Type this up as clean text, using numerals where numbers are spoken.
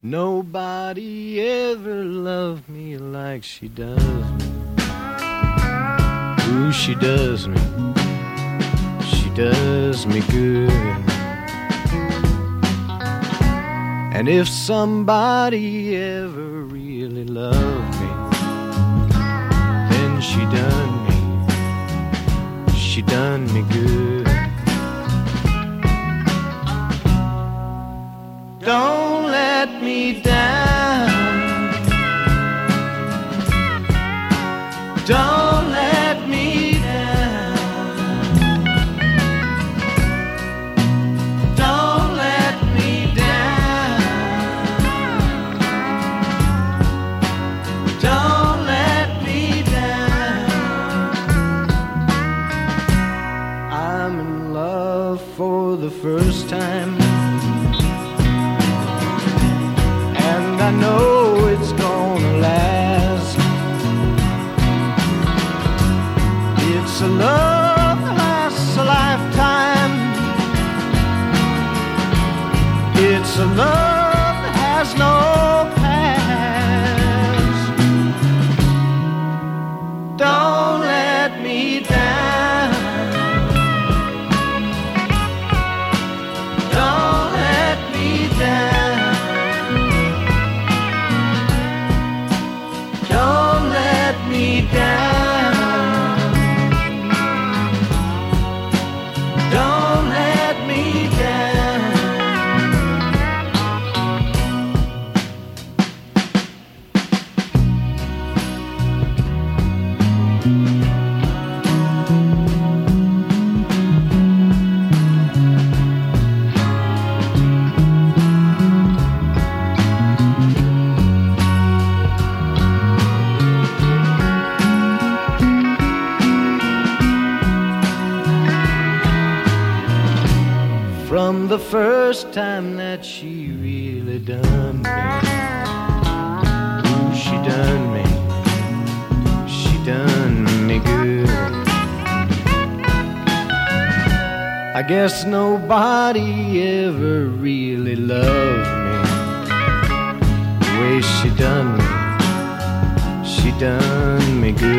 Nobody ever loved me like she does me. Ooh, she does me. She does me good. And if somebody ever really loved me, then she done me good. Don't let me down. Don't let me down. Don't let me down. Don't let me down. I'm in love for the first time, and I know it's gonna last. It's a love that lasts a lifetime. It's a love that has no past. Don't let me down. Don't let me down. Don't let me down. Don't let me down. From the first time that she really done me, ooh, she done me good. I guess nobody ever really loved me the way she done me good.